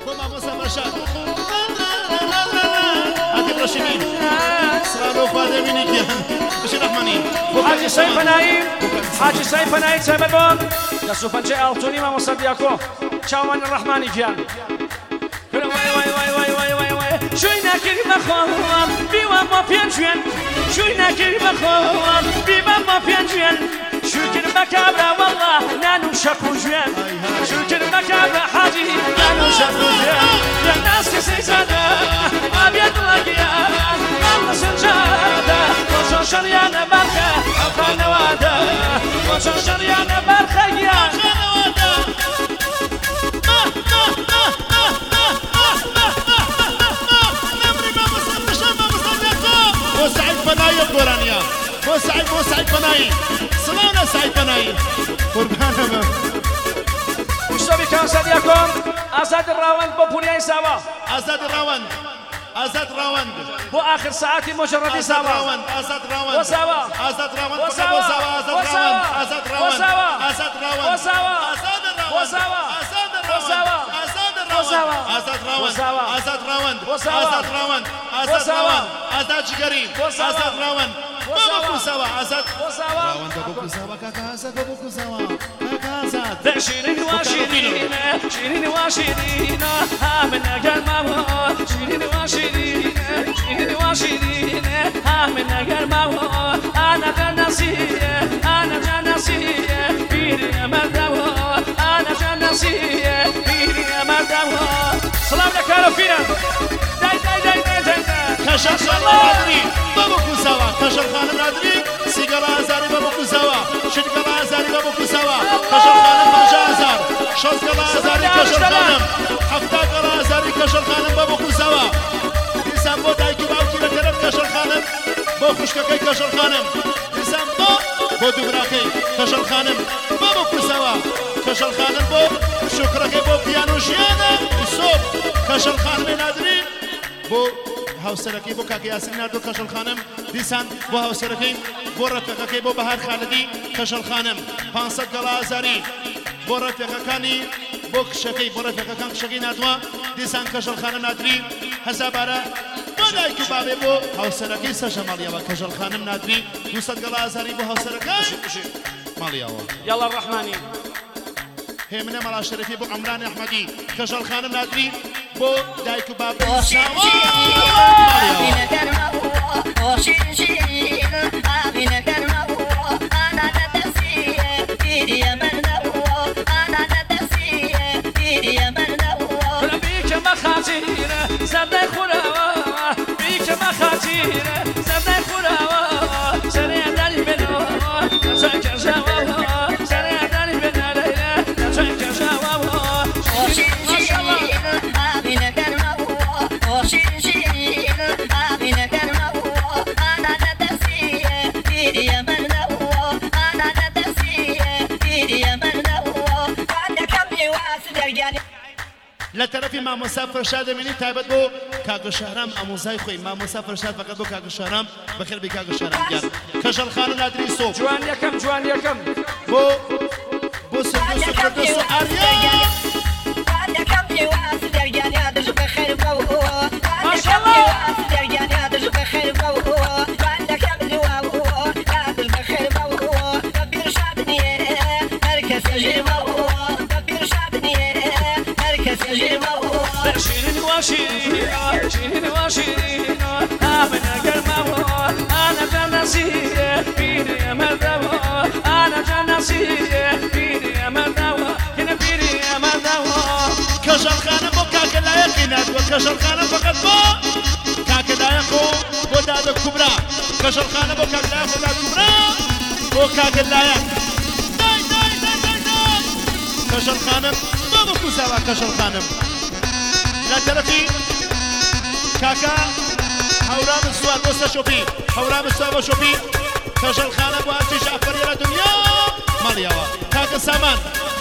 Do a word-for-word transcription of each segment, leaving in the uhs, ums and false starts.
بۆ مامۆستا بەشار عاتیق ڕەشیدین سڵاو خوا دەبینی گیان بەشیر ڕەحمانی حاجی سەی پەنایی حاجی سەی پەنایی چەمە بۆ دەست و پەنجەی ئاڵتوونی مامۆستا دیاکۆ چاوانی ڕەحمانی گیان وای وای وای وای وای وای وای شوی نکردی بخوام بیوام با پێنجوێن شوی نکردی بخوام بیوام با پێنجوێن شکر بکابرا والله نانو شکو جوێن شکر بکابرا حاجی نانو شکو جوێن یا ناس کەسەی زادە ئابێت وەگیە ماڵە سەنجادە بۆ چۆن شەڕیانە بەرخە ئەوخانەوادە بۆ چۆن شەڕیانە بەرخە گیان بۆ سعید پەنایی گۆرانیە بۆ سعید بۆ سعید پەنایی سڵاونە سعید پەنایی قوربانەمە وشتۆبی کاسە دیاکۆم ئازاد ڕاوەند بۆ پولیای ساوا ئازاد ڕاوەند ئازاد ڕاوەند بۆ آخر ساعتی مجردی ساوا ڕاوەند ئازاد ڕاوەند بۆ ساوا ئازاد ڕاوەند بۆ بۆ ساوا ساوا ئازاد بۆ ساوا ڕاوەند ئازاد بۆ ڕاوەند ساوا ئازاد ڕاوەند بۆ ساوا ئازاد بۆ ڕاوەند ساوا ئازاد بۆ ساوا ڕاوەند ئازاد ڕاوەند ئازاد ڕاوەند بۆ ساوا ئازاد ڕاوەند ئازاد ڕاوەند ئازاد جگەری ئازاد ڕاوەند بۆ ساوا ئازاد بۆ ساوا ڕاوەندە بۆ ساوا کاکە ئازاد بۆ ساوا کاکە ئازاد ده شیرین و شیرینه شیرین و شیرینه همه نگر موا شیرین و شیرینه شیرین و شیرینه همه نگر موا انا جنسیه انا جنسیه بیری مردوا انا جنسیه بیری مردوا سلام لکارو فینا دای دای دای دای دای کشر خانم نادری بابا کوساوا کشر خانم نادری سیگارا هزاری بابا کوساوا شرکلا هزاری بابا کوساوا کشر خانم پنجاه هزار شصت هزاری کشر خانم هفتاد هزاری کشر خانم بابا کوساوا دیسان بۆ دایکی باوکی لەکەرەم کەشەر خانم بۆ خوشکەکەی کەشەر خانم دیسان بۆ بۆ دووبراکەی کەشەر خانم بابا کوساوا کەشەر خانم بۆ شوکرەکەی بۆ پیان و ژیانە ئیسۆب کەشەر خانمی نادری بۆ هاوسەرەکەی بۆ کاکە یاسین ناردۆ کەشەڵ خانم دیسان بۆ هاوسەرەکەی بۆ ڕەفیقەکەی بۆ بەهار خالدی کەشەڵ خانم پانسەد گەڵا ئازاری بۆ ڕەفیقەکانی بۆ کشەکەی بۆ ڕەفیقەکان کشەکەی ناتوە دیسان کەشەڵ خانم نادری هەزابارە بۆ دایک و بابێ بۆ هاوسەرەکەی سەرژە ماڵیەوە کەشەڵ خانم نادری دووسەد گەڵا ئازاری بۆ هاوسەرەکەی ماڵیەوە یاڵا ڕەحمانی هێمنە مەڵا شەرەفی بۆ عەمرانی ئەحمەدی کەشەڵ خانم نادری بۆ دایک و بابێ زردای خوراوا بیک مخاطیره زردای خوراوا سری داری بنو چای کشاوا سری داری بنو چای کشاوا ماشاءالله آمینه کرمو آشین شین آمینه کرمو انا ندسیه دیری من نو انا ندسیه دیری من نو بعد کمی واسه درگانی لە تەرەفی مامۆستا فەرشاد دەمێنی تایبەت بۆ کاکە شەهرام ئامۆزای خۆی مامۆستا فەرشاد فەقەت بۆ کاکە شەهرام بەخێربێ کاکە شەهرام گیان کەشەڵ خانم نادری سۆ جوان یەکەم جوان یەکەم بۆ بۆ سندوس و فردوس و ئاریا شیرین و شیرین شیرین و شیرین آمنه گرمه انا جنسیه بیری مردوا انا جنسیه بیری مردوا کنه بیری مردوا کەشەڵ خانم بۆ کاکە لایەقی ناتوە کەشەڵ خانم فەقەت بۆ کاکە لایەق و بۆ دادە کوبرا کەشەڵ خانم بۆ کاکە لایەق و دادە کوبرا بۆ کاکە لایەق دای دای دای دای دای کەشەڵ خانم بۆ بۆ کوساوا کەشەڵ خانم لە تەرەفی کاکە هەورام سوار بۆ سە شۆپی هەورام سوار بۆ شۆپی کەشەڵ خانم بۆ هەرچی ژەعفەری لە دنیا ماڵیەوە کاکە سامان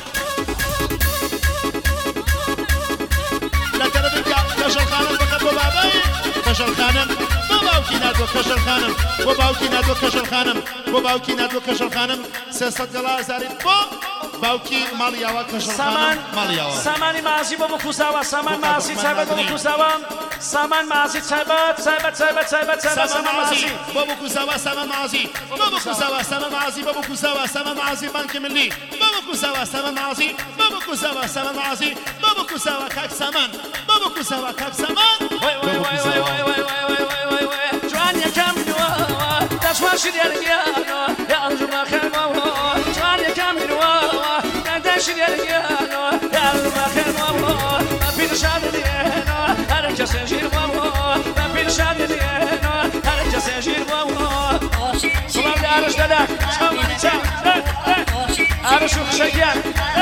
لە تەرەفی کەشەڵ خانم فقط بۆ بابای کەشەڵ خانم بۆ باوکی نادوە کەشەڵ خانم بۆ باوکی نادوە کەشەڵ خانم بۆ باوکی نادوە کەشەڵ خانم سێسەد گەڵا ئازاری بۆ باوکی ماڵیاوە کەژەڵ سامان خانم ماڵیاوە سامانی مازی بۆ بکوساوە سامان بۆ مازی قەبەت تایبەت بۆ مەدنی. بکوساوە سامان مازی تایبەت تایبەت تایبەت تایبەت تایبەت سەمە سامان مازی مازی بۆ بکوساوە سەمە مازی بۆ بکوساوە سەمە مازی بۆ بکوساوە سەمە مازی بانکی ملی بۆ بکوساوە سەمە مازی بۆ بکوساوە سەمە مازی بۆ بکوساوە کاک سەمان بۆ بکوساوە کاک سەمان وای وای وای وای وای وای وای وای وای وای وای جوان یەکەم بینووە دەشواشی دیارگیانەوە یا ئەنجومە خێنەوە جوان یەکەم بینووە دەشی دیارگیانەوە یا ئەنجومە خێنەوە بە پیرشان دێنەوە هەر کەسێ ژیرەوە بە پیرشان دێنەوە هەر کەسێ ژیرەوە سڵام لە ئارش دەدەک چاومانی چاو ئارش و خشەگیان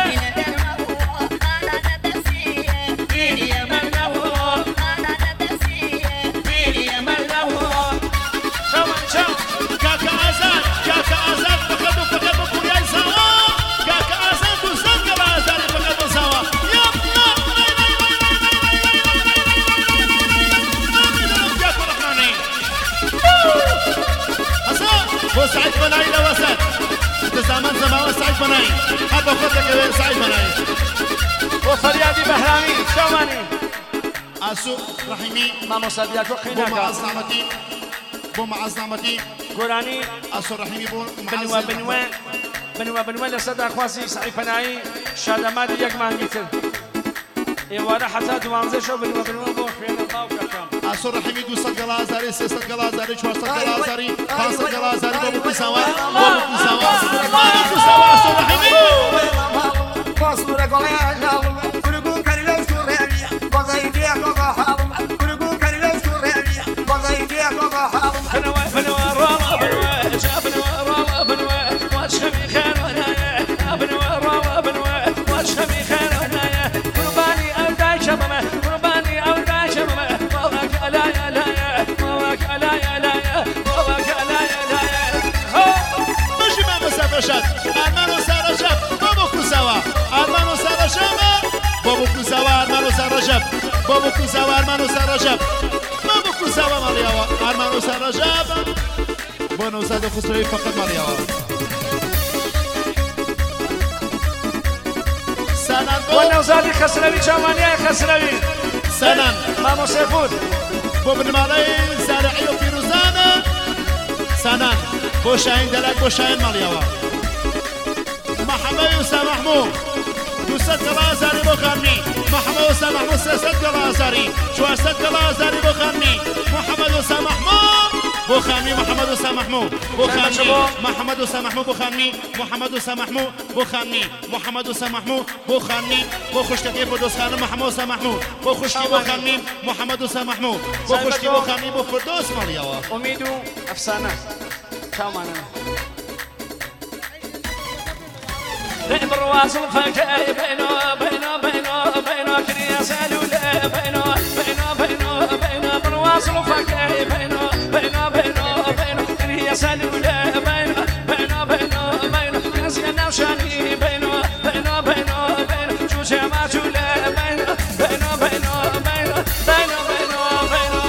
کاکە ئازاد کاکە ئازاد فقط و فقط بە پوریای زاوە کاکە ئازاد و زەنگە بە ئازادی فقط بۆ زاوە یاپ یاپ کاکە ڕەحمانی حەسەن بۆ سعید بەنایی لە وەسەد دەزامان زەماوە سعید بەنایی هەر بە خۆت دەکەوێت سعید بەنایی بۆ فەریادی بەهرامی چاومانی ئاسو ڕەحیمی مامۆستا دیاکۆ بۆ قەیناکە مەعەزنامەتی بۆ مەعەزنامەتی گۆرانی ئاسو ڕەحیمی بۆ بنوە بنوە بنوە بنوە لەسەر داخوازی سعی پەنایی شادەمانی یەک مانگی تر ئێوارە حەتا دوانزە شەو بنوە بنوە بۆ خوێنە باوکەکەم ئاسو ڕەحیمی دووسەد گەڵازاری سێسەد گەڵازاری چوارسەد گەڵازاری پانسەد گەڵازاری بۆ بکوساوە بۆ بکوساوە بۆ بکوساوە ئاسو ڕەحیمی Postura colega, Kurugu Karilos Kurelia, Bozaidia Goga Ham, Kurugu Karilos Kurelia, Bozaidia Goga Ham. بنوە بنوە ڕاڵە بنوە جا بنوە ڕاڵە بنوە واتشەمی خێنەوەنایە بنوە ڕاڵە بنوە واتشەمی خێنەوەنایە قوربانی ئەو دایکە بمە قوربانی ئەو دایکە بمە ماڵاکە ئەلایە لایە ماڵاکە ئەلایە لایە ماڵاکە ئەلایە لایە بەشی مامەسا بەشاد ئارمان و سارەژەب بۆ بکوساوە ئارمان و سارەژەبە بۆ بکوساوە ئارمان و سارەژەب بۆ بکوساوە ئارمان و سارەژەب بۆ بکوساوە ماڵیاوە ئارمان و سارەژەب بۆ نەوزاد خوسڕەوی فەقەت ماڵیاوە سانان بۆ بۆ نەوزادی خەسرەوی چاوانیای خەسرەوی سانان مامۆسێ فود بۆ بنماڵەی زارعی و پیرۆزانە سانان بۆ شاهین دەلاک بۆ شاهین ماڵیاوە محەمەد وسا مەحموود دووسەد گەڵازاری بۆ خانمی محەمەد وسا مەحموود سێسەد گەڵازاری چوارسەد گەڵازاری بۆ خانمی محەمەد وسا مەحموود بۆ خانمی محەمەد وسا مەحموود بۆ خانمی محەمەد وسا مەحموود بۆ خانمی محەمەد وسا مەحموود بۆ خانمی محەمەد وسا مەحموود بۆ خانمی بۆ خوشکەکەی بۆ دۆستخانە محەمەد وسا مەحموود بۆ خوشکی بۆ خانمی محەمەد وسا مەحموود بۆ خوشکی بۆ خانمی بۆ فردۆس ماڵیاوە ئومید و ئەفسانە چاومانە برواصل فكاي بينو بينو بينو بينو كريا سالولة بينو بينو بينو بينو برواصل فكاي بينو بينو بينو بينو كريا سالولة بينو بينو بينو بينو نسينا وشاني بينو بينو بينو بينو شو شماتولة بينو بينو بينو بينو بينو بينو بينو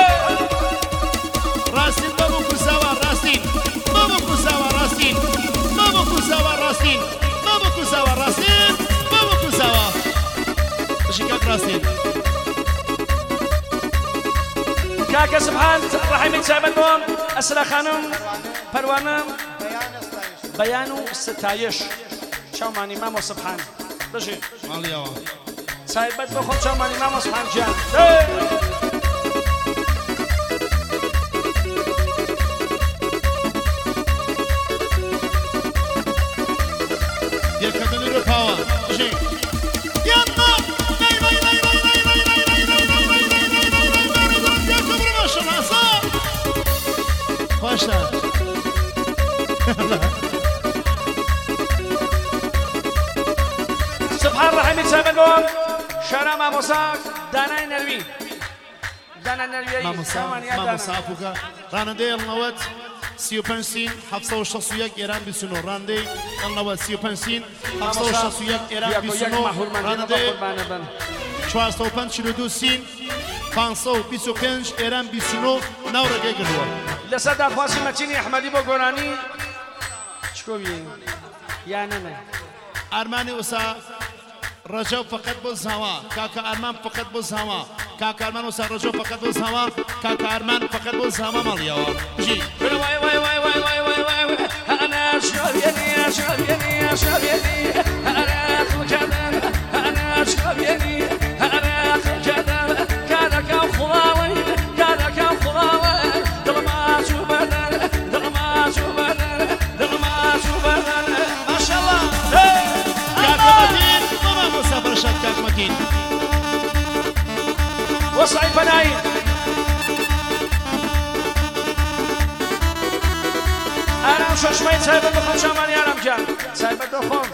راستين بابو كوساوا راستين بابو كوساوا راستين بابو كوساوا راستين بابو كوساوا راستين بابو كوساوا شكاك راستين كاكا سبحان رحيم سابت بوم أسرى خانم پروانم بيانو ستايش شو ماني مامو سبحان بجي مالياوا سايبت بخون شو ماني مامو سبحان جان يكدني رفاوا بجي يلا باي باي باي باي باي باي باي باي باي باي باي ما شاء الله صح خوشا سبحان رحيم سابت بوم شارع ماموساك داناي نلوي دانا نلوي ماموسا ماموسا فوقا رانندي النوات سی و پنج سین هەفت سەد و شەست و یەک ئێران بیست و نۆ ڕاندەی ئەڵنەوە سی و پنج سین هەفت سەد و شەست و یەک ئێران بیست و نۆ ڕاندەی چوار سەد و پەنج چل و دوو سین پانسەد و بیست و پێنج ئێران بیست و نۆ ناوڕێگەی کردووە لەسەر داخوازی مەچینی ئەحمەدی بۆ گۆرانی چکۆ بێ یانە نە ئارمانی وسا ڕەجە فقط بۆ زاوا کاکە ئارمان فقط بۆ زاوا کاکە ئارمان وسا ڕەجە فقط بۆ زاوا کاکە ئارمان فقط بۆ زاوا ماڵیەوە بژی وای وای وای وای وای وای وای أنا أشرب يدي أشرب يدي أشرب يدي أنا أخذ جدل أنا أشرب يدي أنا أخذ جدل كانك خضاوي كانك خضاوي دل ما أشوف بدل دل ما أشوف بدل دل ما أشوف بدل ما شاء الله کاکە مەتین ماما مسافر شاد کاک مەتین وصعي بنايم أنا شو شوي سايبر بخون شاماني أنا مجان سايبر بخون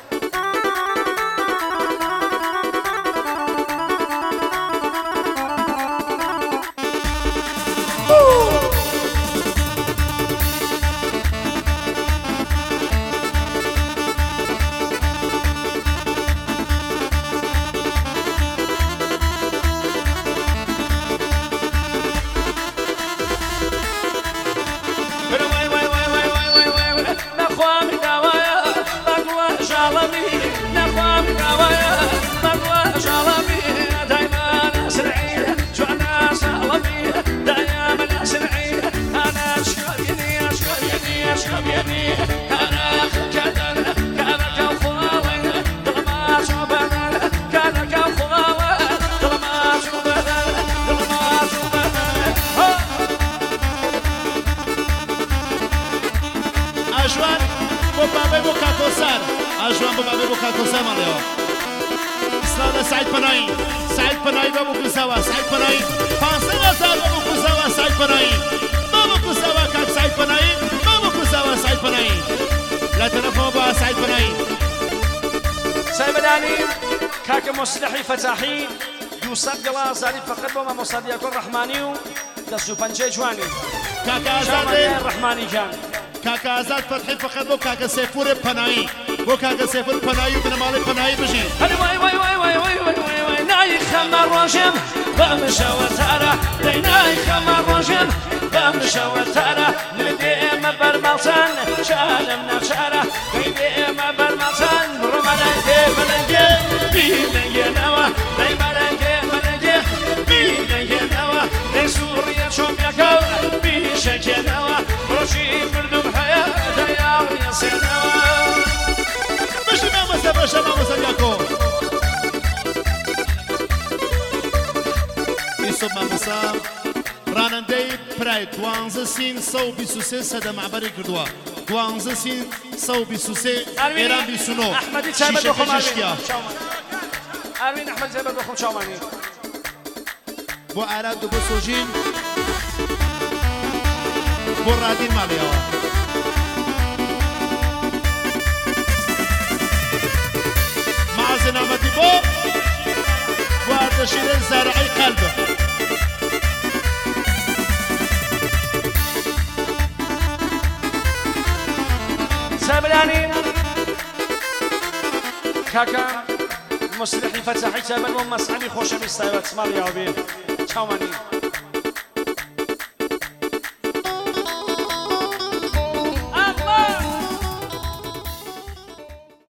ئاژوان بۆ بابەی بۆ کاکۆسار ئاژوان بۆ بابەی بۆ کاکۆسار ماڵێەوە ئیسلام لە سعید پەنایی سعید پەنایی بە بۆ کوزاوە سعید پەنایی پانسەد هەزار بە بۆ کوزاوە سعید پەنایی بە بۆ کوزاوە کاک سعید پەنایی بە بۆ کوزاوە سعید پەنایی لە تەلەفۆنەوە بۆ سعید پەنایی سايبداني كاك مصلحي فتاحي يوسف قلا زاري فقط بما مصادي يكون رحماني ودسو بنجي جواني کاکە ئازادێ شاماني الرحماني جان کاکە ئازاد فەتحی فقط بۆ کاکە سێفورێ پەنایی بۆ کاکە سێفور پەنایی و بنەماڵی پەنایی بژی هەنی وای وای وای وای وای وای وای وای نای خەمە ڕۆژێم بەمشەوە تارە دەی نای خەمە ڕۆژێم بەمشەوە تارە لێ ئێمە بەرماڵچەن شارم نەچارە دەی لێ ئێمە بەرماڵچەن بڕۆ مەلەنگێ مەلەنگێ بیلەنگێنەوە دەی مەلەنگێ مەلەنگێ بیلەنگێنەوە دەی سووڕیە چۆمیەکە بیشەکێنەوە ڕۆژی مردم هەیە دەیاڵیە سێنەوە بژی مامۆستا بەشە مامۆستا دیاکۆ ئیسۆب مامۆستا ڕانەندەی پرای دوانزە سین سە و بیست و سێ سەدە معبەری کردووە دوانزە سین سە و بیست و سێ ئێران بیست و نۆ ئەحمەدی چایبەت بۆ خۆم شیشەکەی ئاروین ئەحمەدی چایبەت بۆ خۆم چاومانی بۆ ئاراد و بۆ سۆژین بۆ ڕادین ماڵیەوە معزنامەتی بۆ بۆ ئاردەشیرە زارعی قەلبە سابلاني كاكا مصلحي فتحي تابل ومسعلي خوش بيستايبات مالي عبين تشاوماني